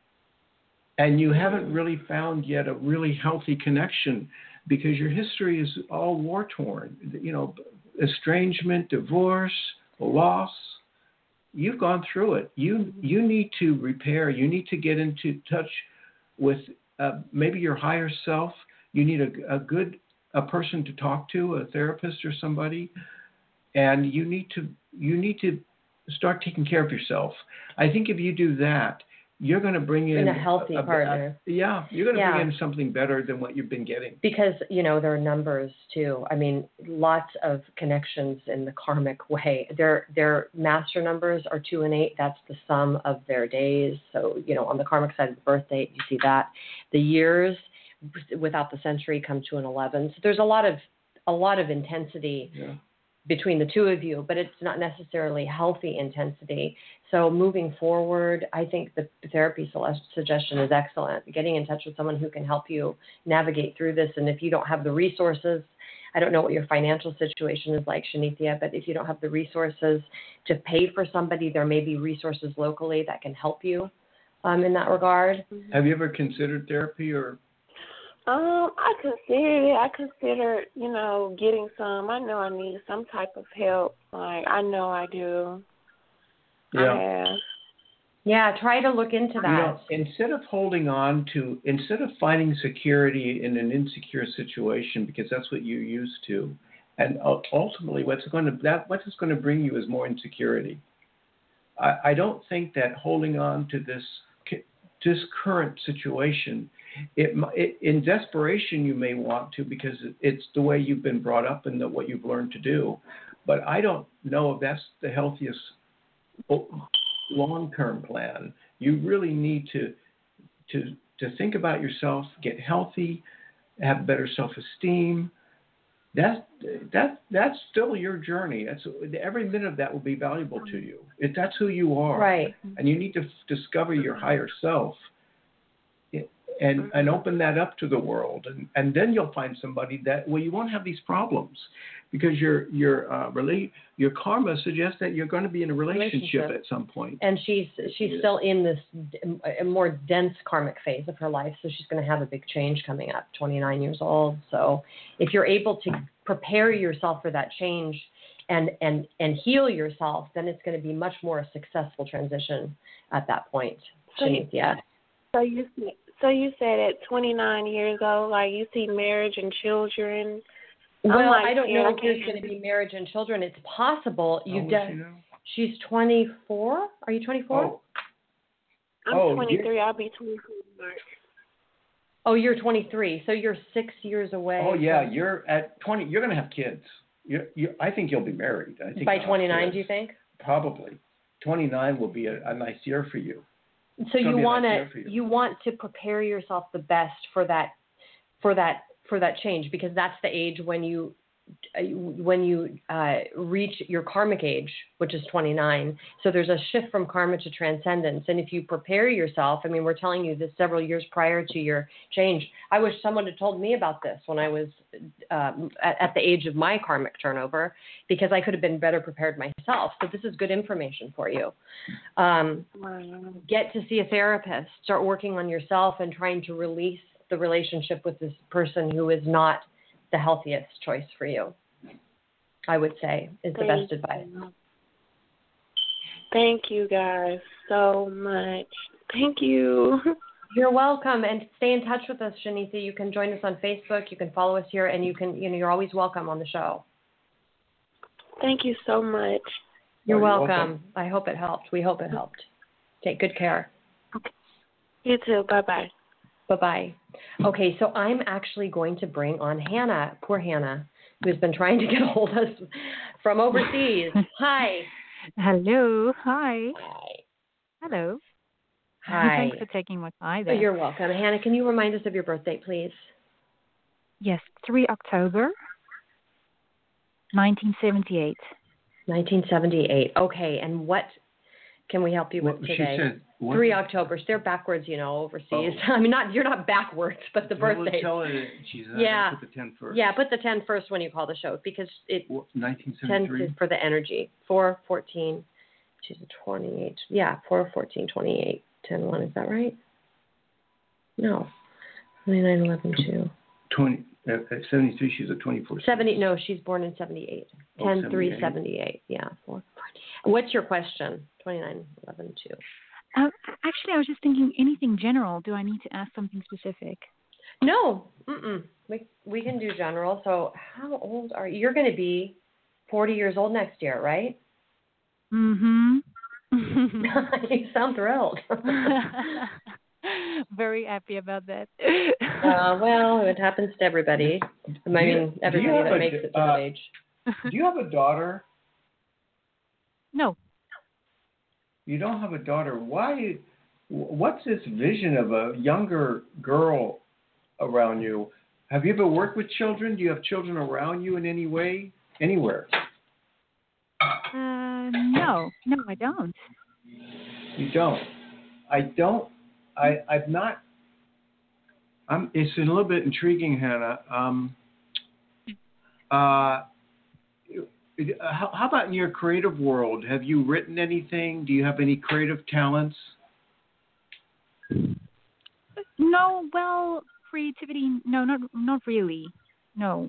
and you haven't really found yet a really healthy connection because your history is all war torn. You know, estrangement, divorce, loss. You've gone through it. You you need to repair. You need to get into touch with uh, maybe your higher self. You need a, a good a person to talk to, a therapist or somebody. And you need to you need to start taking care of yourself. I think if you do that, you're going to bring in, in a healthy a, a, partner. A, yeah, you're going to yeah. bring in something better than what you've been getting. Because you know there are numbers too. I mean, lots of connections in the karmic way. Their their master numbers are two and eight. That's the sum of their days. So you know, on the karmic side of the birth date, you see that. The years without the century come to an eleven. So there's a lot of a lot of intensity. Yeah. Between the two of you, but it's not necessarily healthy intensity. So moving forward, I think the therapy suggestion is excellent. Getting in touch with someone who can help you navigate through this. And if you don't have the resources, I don't know what your financial situation is like, Shanithia, but if you don't have the resources to pay for somebody, there may be resources locally that can help you um, in that regard. Have you ever considered therapy or? Um, I considered it. I considered, you know, getting some. I know I need some type of help. Like, I know I do. Yeah. I have. Yeah, try to look into that. You know, instead of holding on to, instead of finding security in an insecure situation, because that's what you used to, and ultimately what's going to that what is going to bring you is more insecurity. I, I don't think that holding on to this this current situation. It, it, in desperation, you may want to because it's the way you've been brought up and the, what you've learned to do. But I don't know if that's the healthiest long-term plan. You really need to to to think about yourself, get healthy, have better self-esteem. That that that's still your journey. That's every minute of that will be valuable to you. If that's who you are, right? And you need to f- discover your higher self, and and open that up to the world, and and then you'll find somebody that well, you won't have these problems, because your your uh, relate your karma suggests that you're going to be in a relationship, relationship. at some point. And she's she's still in this a more dense karmic phase of her life, so she's going to have a big change coming up. twenty-nine years old. So if you're able to prepare yourself for that change and and and heal yourself, then it's going to be much more a successful transition at that point. So you, yeah. So you so you said at twenty-nine years old, like you see marriage and children. Well, like, I don't yeah, know if there's going to be marriage and children. It's possible. You How de- she know? She's twenty-four. Are you twenty-four? Oh. I'm oh, twenty-three. I'll be twenty-four in March. Oh, you're twenty-three. So you're six years away. Oh yeah, from... you're at twenty. You're going to have kids. You, you, I think you'll be married. I think by twenty-nine. Do you think? Probably. twenty-nine will be a, a nice year for you. So you want nice to you. you want to prepare yourself the best for that for that for that change, because that's the age when you when you uh, reach your karmic age, which is twenty-nine. So there's a shift from karma to transcendence. And if you prepare yourself, I mean, we're telling you this several years prior to your change. I wish someone had told me about this when I was um, at, at the age of my karmic turnover, because I could have been better prepared myself. So this is good information for you. Um, get to see a therapist, start working on yourself and trying to release the relationship with this person who is not the healthiest choice for you, I would say, is the Thank best advice. You. Thank you guys so much. Thank you. You're welcome, and stay in touch with us, Shanitha. You can join us on Facebook. You can follow us here, and you can, you know, you're always welcome on the show. Thank you so much. You're, oh, welcome. you're welcome. I hope it helped. We hope it helped. Take good care. Okay. You too. Bye-bye. Bye-bye. Okay, so I'm actually going to bring on Hannah, poor Hannah, who's been trying to get a hold of us from overseas. Hi. Hello. Hi. Hi. Hello. Hi. Thanks for taking my time there. You're welcome. Hannah, can you remind us of your birthday, please? Yes, the third of October, nineteen seventy-eight. nineteen seventy-eight. Okay, and what can we help you with well, today? She said, what? Three Octobers. They're backwards, you know, overseas. Oh. I mean, not you're not backwards, but the birthday. Tell her she's yeah. Put the ten first. Yeah, put the ten first when you call the show, because it well, nineteen seventy-three tends to, for the energy. four, fourteen, she's a twenty-eight. Yeah, four, fourteen, twenty-eight, ten, one. Is that right? No. twenty-nine, eleven, two. twenty, uh, seventy-three, she's a twenty-four. seventy, no, she's born in seventy-eight. Oh, ten, seventy-eight. three, seventy-eight. Yeah, four. What's your question? twenty-nine, eleven, two. Uh, actually, I was just thinking anything general. Do I need to ask something specific? No. Mm-mm. We, we can do general. So how old are you? You're going to be forty years old next year, right? Mm-hmm. You sound thrilled. Very happy about that. uh, well, it happens to everybody. I mean, you, everybody that a, makes it to uh, that age. Do you have a daughter? No. You don't have a daughter. Why? What's this vision of a younger girl around you? Have you ever worked with children? Do you have children around you in any way? Anywhere? Uh, no. No, I don't. You don't. I don't. I, I've not. I'm. It's a little bit intriguing, Hannah. Um. Uh. How, how about in your creative world? Have you written anything? Do you have any creative talents? No. Well, creativity. No, not not really. No.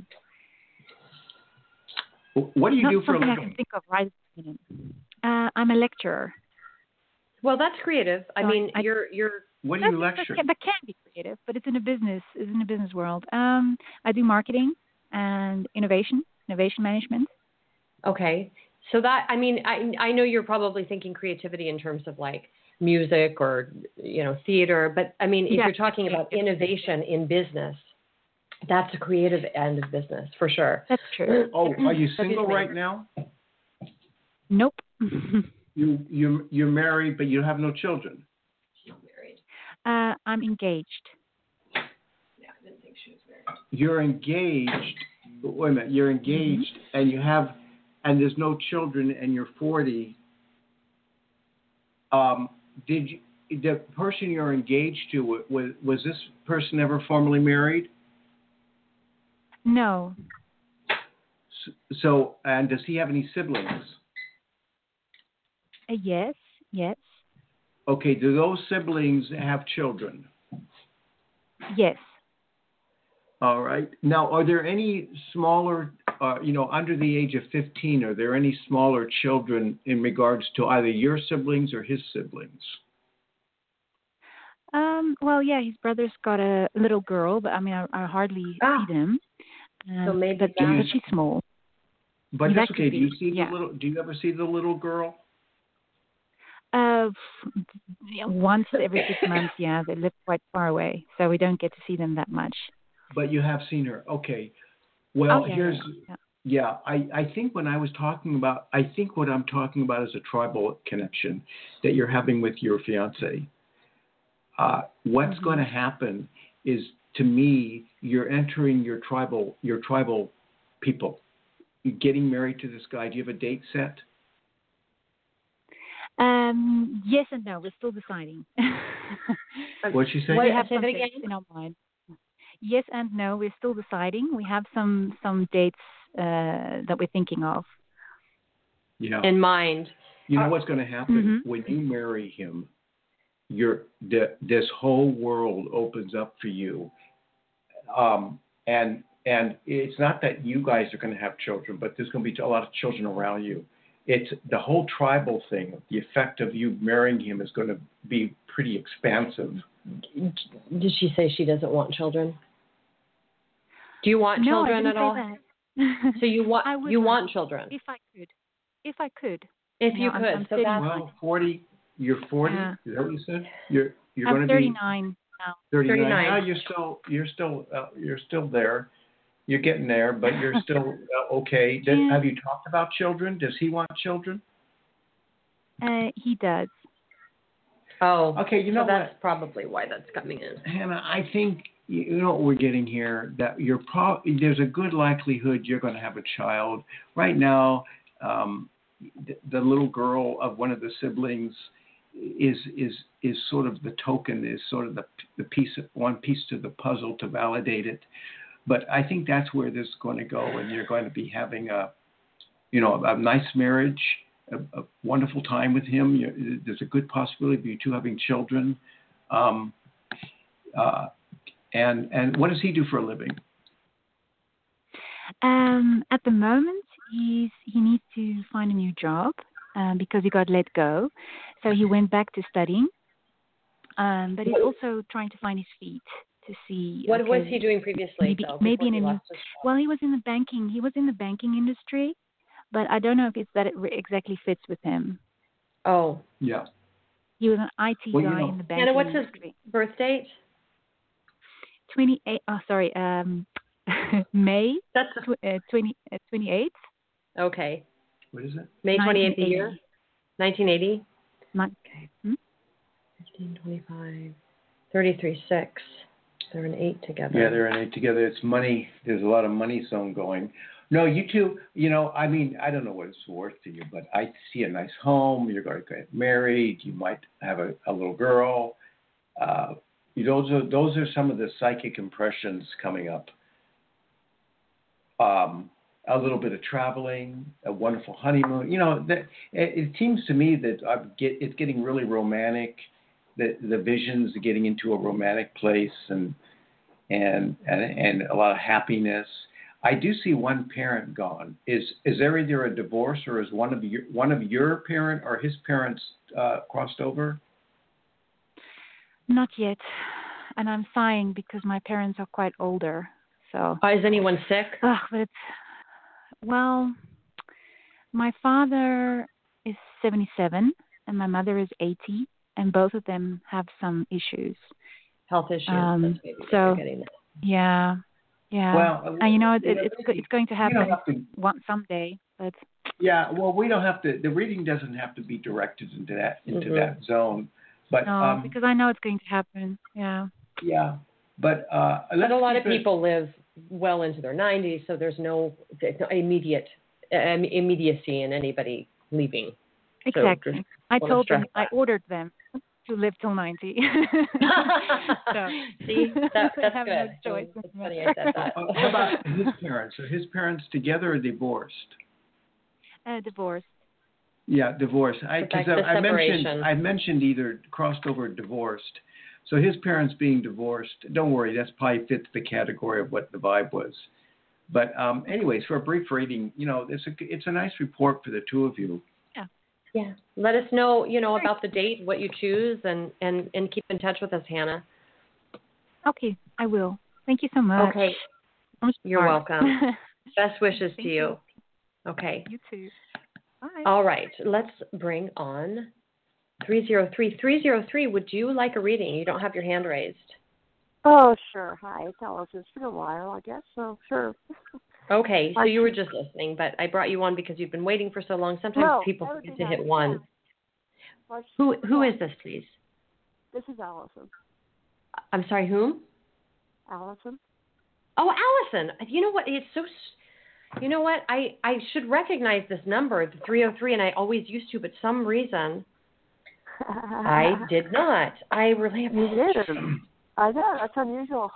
What do you not do for a living? I living? can think of right. Uh, I'm a lecturer. Well, that's creative. I so mean, I, you're you're. What do you that, lecture? That can, that can be creative, but it's in a business. It's in a business world. Um, I do marketing and innovation, innovation management. Okay. So that, I mean, I I know you're probably thinking creativity in terms of like music or, you know, theater, but I mean, if yeah. you're talking about innovation in business, that's a creative end of business for sure. That's true. Oh, are you single right now? Nope. You you you're married, but you have no children. She's married. Uh, I'm engaged. Yeah, I didn't think she was married. You're engaged. Wait a minute. You're engaged, Mm-hmm. and you have, and there's no children, and you're forty. Um, did you, the person you're engaged to, was was this person ever formally married? No. So, and does he have any siblings? Uh, yes. Yes. Okay. Do those siblings have children? Yes. All right. Now, are there any smaller, uh, you know, under the age of fifteen, are there any smaller children in regards to either your siblings or his siblings? Um. Well, yeah, his brother's got a little girl, but I mean, I, I hardly Ah. see them. Um, So maybe but, that- but she's small. But That that's could okay. Do you be, see yeah. the little? Do you ever see the little girl? Uh, yeah, once every six months. Yeah, they live quite far away, so we don't get to see them that much. But you have seen her. Okay. Well, oh, yeah, here's. yeah, yeah. Yeah, I, I think when I was talking about, I think what I'm talking about is a tribal connection that you're having with your fiance. Uh, what's Mm-hmm. going to happen is, to me, you're entering your tribal, your tribal people. You're getting married to this guy. Do you have a date set? Um. Yes and no. We're still deciding. What'd she say? we What- have say some that dates again? in our mind. Yes and no. We're still deciding. We have some some dates uh, that we're thinking of. Yeah. In mind. You know what's going to happen Mhm. when you marry him? Your the, this whole world opens up for you, um, and and it's not that you guys are going to have children, but there's going to be a lot of children around you. It's the whole tribal thing. The effect of you marrying him is going to be pretty expansive. Did she say she doesn't want children? Do you want no, children I didn't at all? say that. So you want I would you like want children? if I could. If I could. If You you know, I'm- could. I'm so thirty-nine. that's Well, forty. You're forty. Yeah. Is that what you said? You're you're going I'm to be thirty-nine now. thirty-nine. thirty-nine. Now you're still you're still uh, you're still there. You're getting there, but you're still uh, okay. Did, Yeah. Have you talked about children? Does he want children? Uh, he does. oh Okay, you know so that's what, probably why that's coming in. Hannah, I think you know what we're getting here. That you're pro- there's a good likelihood you're going to have a child. Right now, um, the, the little girl of one of the siblings is is is sort of the token, is sort of the the piece, one piece to the puzzle to validate it. But I think that's where this is going to go, and you're going to be having a, you know, a nice marriage, a, a wonderful time with him. You, there's a good possibility of you two having children. Um, uh, and and what does he do for a living? Um, at the moment, he's he needs to find a new job um, because he got let go. So he went back to studying, um, but he's also trying to find his feet to see. What okay, was he doing previously? Maybe though, maybe before in he a new. lost his job? Well, he was in the banking. He was in the banking industry, but I don't know if it's that it re- exactly fits with him. Oh, Yeah. He was an I T Well, you guy know- in the banking Hannah, what's his industry. birth date? Twenty-eight. Oh, sorry. Um, May That's tw- uh, twenty uh, twenty-eighth. okay. What is it? May twenty-eighth, the year? nineteen eighty? Not, okay. Hmm? fifteen, twenty-five, thirty-three, six. They're an eight together. Yeah, they're in it together. It's money. There's a lot of money zone going. No, you two, you know, I mean, I don't know what it's worth to you, but I see a nice home. You're going to get married. You might have a, a little girl. Uh, those are those are some of the psychic impressions coming up. Um, a little bit of traveling, a wonderful honeymoon. You know, that, it, it seems to me that I get, it's getting really romantic. The the visions are getting into a romantic place, and and and and a lot of happiness. I do see one parent gone. Is is there either a divorce, or is one of your one of your parent or his parents uh, crossed over? Not yet. And I'm sighing because my parents are quite older. So. Oh, is anyone sick? Oh, but it's well, my father is seventy-seven and my mother is eighty, and both of them have some issues. Health issues. Um, That's maybe what so you're getting at. yeah, yeah. Well, and you know, it, you know, it's it's going to you happen don't have to. one someday. But yeah, well, we don't have to. The reading doesn't have to be directed into that into Mhm. that zone. But no, um, because I know it's going to happen. Yeah. yeah, but uh, But let's a lot of keep it- people live well into their nineties, so there's no, there's no immediate um, immediacy in anybody leaving. So Exactly. just I wanna told them, stress I that. ordered them to live till ninety. So, See, that, they that's have good. no choice. It's funny I said that. Uh, how about his parents? Are his parents together or divorced? Uh, divorced. Yeah, divorced. I But because that's the I, I mentioned separation. I mentioned either crossed over or divorced. So his parents being divorced. Don't worry, that's probably fits the category of what the vibe was. But um, anyways, for a brief reading, you know, it's a it's a nice report for the two of you. Yeah. Let us know, you know, about the date, what you choose, and, and, and keep in touch with us, Hannah. Okay, I will. Thank you so much. Okay. I'm You're smart. welcome. Best wishes Thank to you. Okay. You too. Bye. All right. Let's bring on three zero three. three zero three, would you like a reading? You don't have your hand raised. Oh, sure. Hi, it's Alice. It's been a while, I guess, so sure. Okay, so I you were see. just listening, but I brought you on because you've been waiting for so long. Sometimes No, people that would forget be to hit nice. one. Well, Who who yeah, is this, please? This is Allison. I'm sorry, whom? Allison? Oh, Allison. You know what? It's so. s- You know what? I I should recognize this number, the three oh three, and I always used to, but some reason I did not. I really have. You did. I know. That's unusual.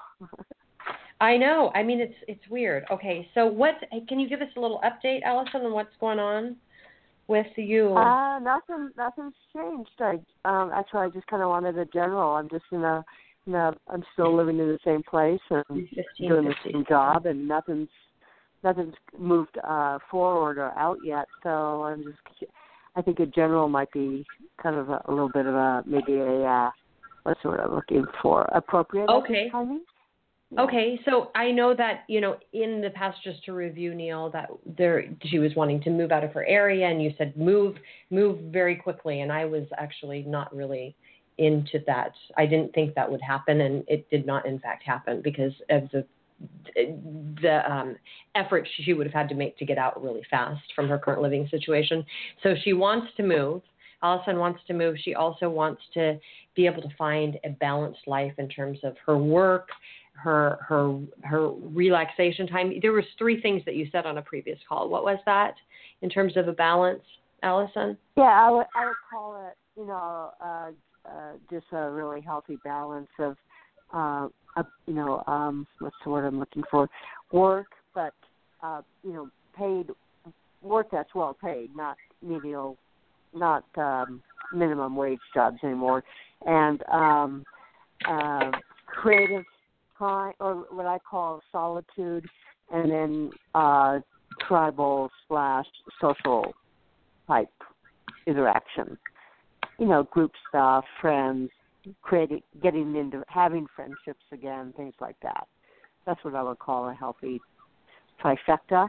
I know. I mean, it's it's weird. Okay, so what? Can you give us a little update, Allison, on what's going on with you? Uh, nothing. Nothing's changed. I um, actually, I just kind of wanted a general. I'm just in a, in a, I'm still living in the same place and fifteen doing the fifty. same job, and nothing's nothing's moved uh, forward or out yet. So I'm just. I think a general might be kind of a, a little bit of a maybe a uh, what's the word I'm looking for? Appropriate. Okay. Timing. Yeah. Okay, so I know that, you know, in the past, just to review, Neil, that there she was wanting to move out of her area, and you said move, move very quickly, and I was actually not really into that. I didn't think that would happen, and it did not, in fact, happen because of the the um, effort she would have had to make to get out really fast from her current living situation. So she wants to move. Allison wants to move. She also wants to be able to find a balanced life in terms of her work, her her her relaxation time. There was three things that you said on a previous call. What was that in terms of a balance, Allison? Yeah, I would I would call it, you know, uh, uh, just a really healthy balance of, uh, uh, you know, um, what's the word I'm looking for? Work, but uh, you know, paid work that's well paid, not menial, not um, minimum wage jobs anymore, and um, uh, creative time, or what I call solitude, and then uh, tribal slash social type interaction. You know, group stuff, friends, creating, getting into having friendships again, things like that. That's what I would call a healthy trifecta.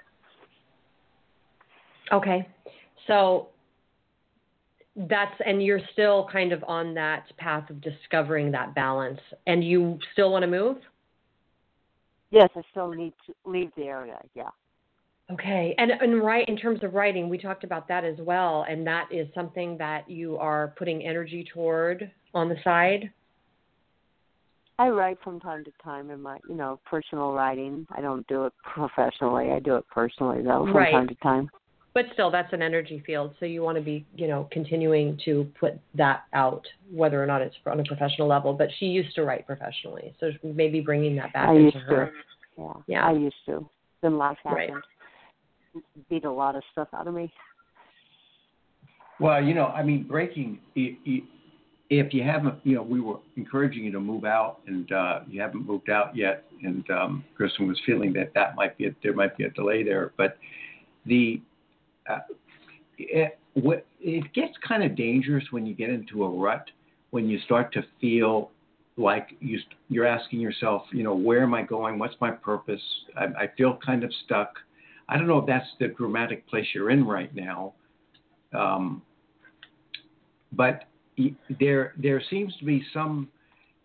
Okay, so that's, and you're still kind of on that path of discovering that balance, and you still want to move? Yes, I still need to leave the area. Yeah. Okay, and and right in terms of writing, we talked about that as well, and that is something that you are putting energy toward on the side. I write from time to time in my, you know, personal writing. I don't do it professionally. I do it personally, though, from Right. time to time. But still, that's an energy field, so you want to be, you know, continuing to put that out, whether or not it's on a professional level. But she used to write professionally, so maybe bringing that back I into used her. to. Yeah. Yeah. I used to. Then life Right. happened. Beat a lot of stuff out of me. Well, you know, I mean, breaking. If you haven't, you know, we were encouraging you to move out, and uh, you haven't moved out yet. And um, Kristen was feeling that that might be a, there might be a delay there. But the uh, it, what, it gets kind of dangerous when you get into a rut, when you start to feel like you, you're asking yourself, you know, where am I going? What's my purpose? I, I feel kind of stuck. I don't know if that's the dramatic place you're in right now, um, but there there seems to be some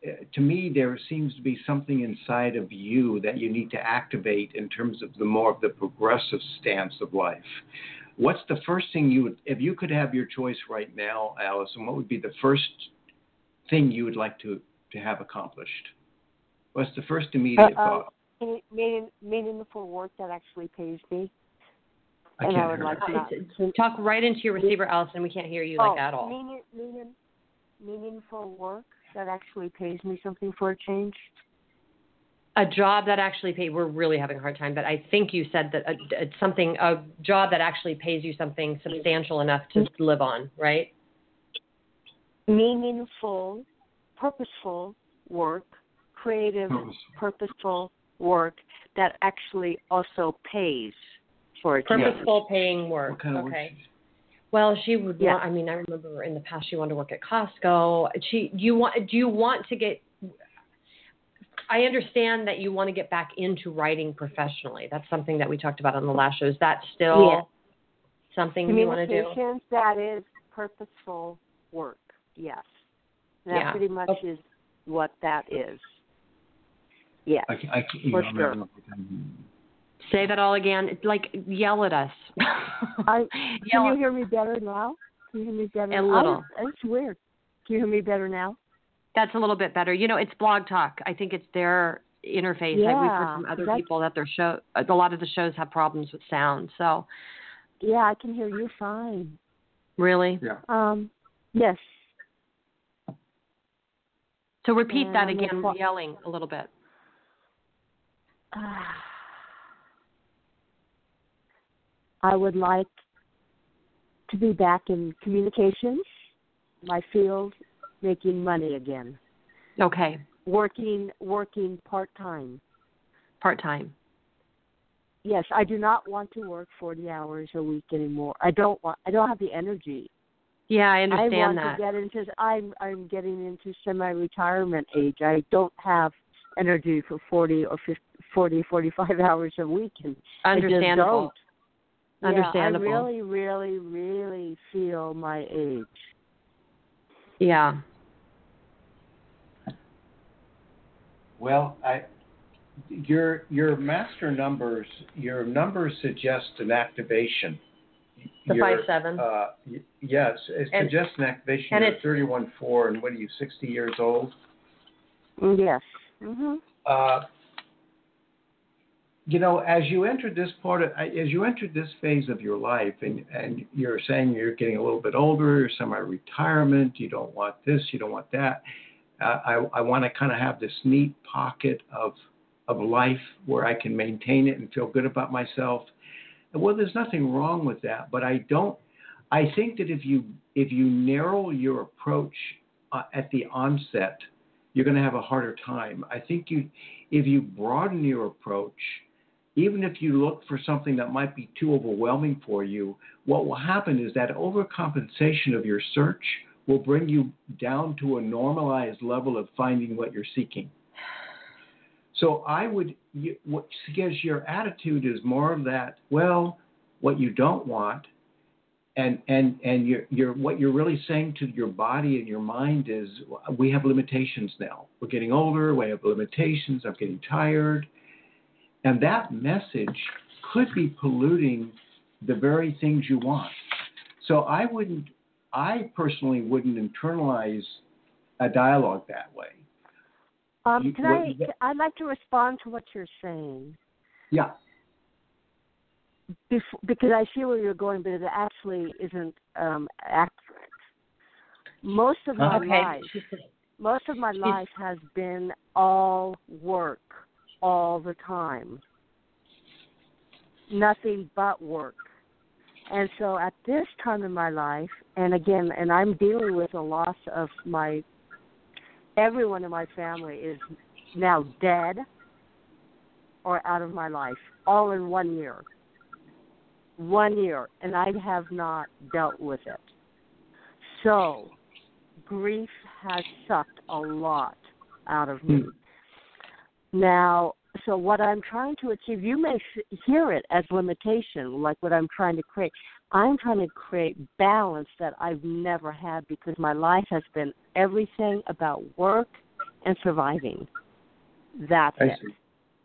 to me, there seems to be something inside of you that you need to activate in terms of the more of the progressive stance of life. What's the first thing you would, if you could have your choice right now, Allison, what would be the first thing you would like to, to have accomplished? What's the first immediate uh, thought? Uh, meaning, meaningful work that actually pays me. I and can't I would hear like you. to not, Talk right into your receiver, Allison. We can't hear you oh, like at all. Meaning, meaning, meaningful work that actually pays me something for a change. A job that actually pays, we're really having a hard time, but I think you said that a, a, something, a job that actually pays you something substantial enough to live on, right? Meaningful, purposeful work, creative, Purposeful. purposeful work that actually also pays for a change. Purposeful paying work. What kind of okay. work? Well, she would Yeah. want, I mean, I remember in the past she wanted to work at Costco. She, do you want, do you want to get, I understand that you want to get back into writing professionally. That's something that we talked about on the last show. Is that still Yeah. something you want to do? Communications, that is purposeful work, yes. That Yeah. pretty much Okay. is what that is. Yes, I, I, you for know, I'm sure. having a hard time. Say that all again. It's like, yell at us. I, can Yell you hear me better now? Can you hear me better? A now? little. I, it's weird. Can you hear me better now? That's a little bit better. You know, it's Blog Talk. I think it's their interface. Yeah, Like we've heard from other that's, people that their show, a lot of the shows have problems with sound. So, yeah, I can hear you fine. really? Yeah. Um, yes. So repeat And that I'm again, gonna- yelling a little bit. I would like to be back in communications, my field, making money again. Okay. Working working part time. Part time. Yes, I do not want to work forty hours a week anymore. I don't want. I don't have the energy. Yeah, I I understand want that. to get into. I'm I'm getting into semi-retirement age. I don't have energy for forty or fifty, forty, forty-five hours a week, and Understandable. I just don't. Understandable. Yeah, I really, really, really feel my age. Yeah. Well, I, your your master numbers, your numbers suggest an activation. The Your, five seven. Uh, y- yes, it And- suggests an activation. and You're it's- thirty-one four, and what are you, sixty years old? Yes. Mhm. Uh, you know, as you entered this part of, as you entered this phase of your life, and, and you're saying you're getting a little bit older, you're semi-retirement, you don't want this, you don't want that. Uh, I, I want to kind of have this neat pocket of of life where I can maintain it and feel good about myself. And well, there's nothing wrong with that, but I don't. I think that if you if you narrow your approach uh, at the onset, you're going to have a harder time. I think you, if you broaden your approach, even if you look for something that might be too overwhelming for you, what will happen is that overcompensation of your search will bring you down to a normalized level of finding what you're seeking. So I would, you, what, because your attitude is more of that, well, what you don't want, and and and you're, you're what you're really saying to your body and your mind is, we have limitations now. We're getting older. We have limitations. I'm getting tired, and that message could be polluting the very things you want. So I wouldn't, I personally wouldn't internalize a dialogue that way. Um, You- can what I? you get- I'd like to respond to what you're saying. Yeah. Before, because I see where you're going, but it actually isn't um, accurate. Most of my Okay. life, most of my life has been all work, all the time. Nothing but work. And so at this time in my life, and again, and I'm dealing with a loss of my, everyone in my family is now dead or out of my life, all in one year. One year, and I have not dealt with it. So, grief has sucked a lot out of me. Hmm. Now, so what I'm trying to achieve, you may hear it as limitation, like what I'm trying to create. I'm trying to create balance that I've never had because my life has been everything about work and surviving. That's I it. see.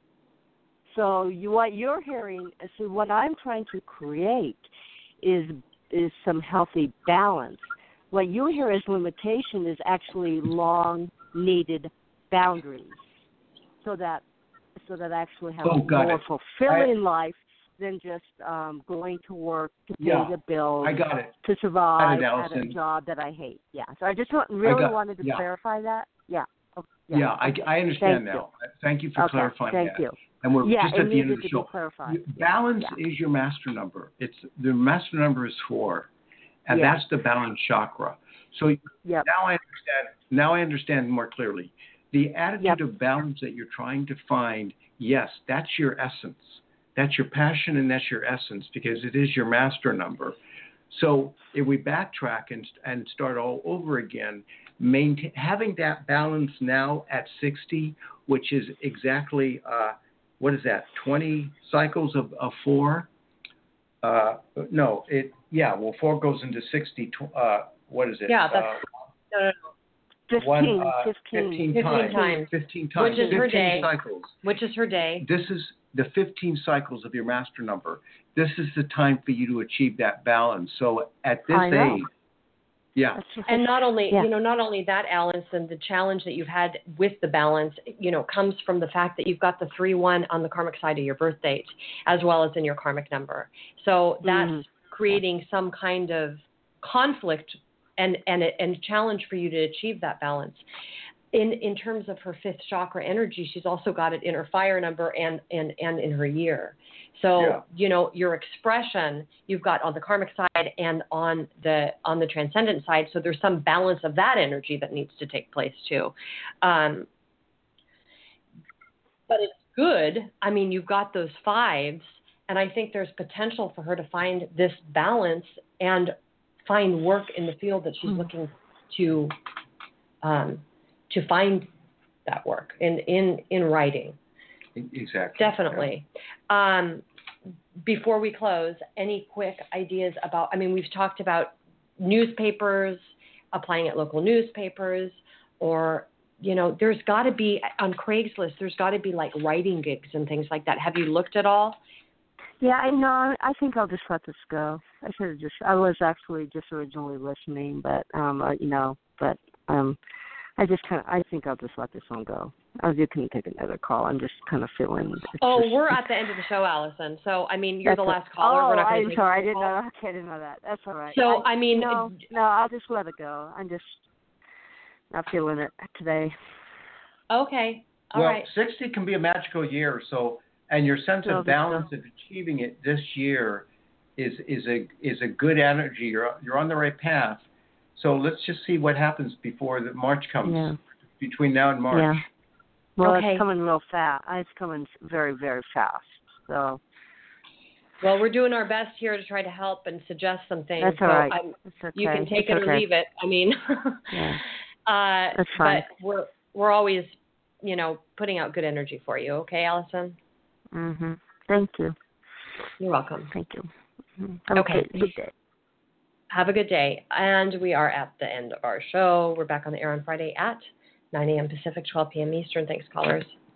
So you, what you're hearing, so what I'm trying to create is is some healthy balance. What you hear as limitation is actually long needed boundaries, so that so that I actually have Oh, a got more it. fulfilling I, life than just um, going to work to pay yeah, the bills, I got it. to survive Got it, at a Allison. job that I hate. Yeah. So I just want, really got, wanted to yeah. clarify that. Yeah. Okay. Yeah, Yeah, I, okay. I understand Thank now. Thank you for okay. clarifying Thank that. you. And we're Yeah, just it at the end needed of the to show. be clarified. Balance Yeah. is your master number. It's the master number is four, and Yeah. that's the balance chakra. So Yep. now I understand. Now I understand more clearly. The attitude Yep. of balance that you're trying to find, yes, that's your essence. That's your passion, and that's your essence because it is your master number. So if we backtrack and and start all over again, maintain, having that balance now at sixty, which is exactly uh, what is that? twenty cycles of, of four? Uh, no, it yeah. Well, four goes into sixty. Uh, what is it? Yeah, that's uh, no, no, no. fifteen, one, uh, fifteen. fifteen, fifteen times. times. fifteen times. Which is her fifteen day. cycles. Which is her day. This is the fifteen cycles of your master number. This is the time for you to achieve that balance. So at this I know. age, yeah. That's just- And not only, yeah. you know, not only that, Allison, the challenge that you've had with the balance, you know, comes from the fact that you've got the three one on the karmic side of your birth date, as well as in your karmic number. So that's Mhm. creating some kind of conflict and and and challenge for you to achieve that balance. In in terms of her fifth chakra energy, she's also got it in her fire number and and and in her year. So Yeah. you know, your expression you've got on the karmic side and on the on the transcendent side. So there's some balance of that energy that needs to take place too. Um, but it's good. I mean, you've got those fives, and I think there's potential for her to find this balance and find work in the field that she's Mm. looking to um, to find that work in in in writing. Exactly. Definitely. Um, before we close, any quick ideas about, I mean, we've talked about newspapers, applying at local newspapers, or, you know, there's got to be, on Craigslist, there's got to be like writing gigs and things like that. Have you looked at all? Yeah, I know. I think I'll just let this go. I should have just, I was actually just originally listening, but, um, uh, you know, but, um, I just kind of, I think I'll just let this one go. I you can take another call. I'm just kind of feeling. It's Oh, just, we're at the end of the show, Allison. So, I mean, you're the that's last a- caller. Oh, we're not gonna I'm take sorry. I any didn't calls. know. Okay, I didn't know that. That's all right. So, I, mean, no, no, I'll just let it go. I'm just not feeling it today. Okay. All well, right. sixty can be a magical year. So, and your sense No, of that's balance of achieving it this year is is a is a good energy. You're you're on the right path. So let's just see what happens before the March comes. Yeah. Between now and March. Yeah. Well, Okay. it's coming real fast. It's coming very, very fast. So Well, we're doing our best here to try to help and suggest some things. that's all so right. I'm, It's okay. you can take it's it or okay. leave it. I mean, Yeah. uh, That's fine. but we're we're always, you know, putting out good energy for you. Okay, Allison? Mhm. Thank you. You're welcome. Thank you. Mhm. Have a Okay. good- good day. Have a good day. And we are at the end of our show. We're back on the air on Friday at nine a.m. Pacific, twelve p.m. Eastern. Thanks, callers.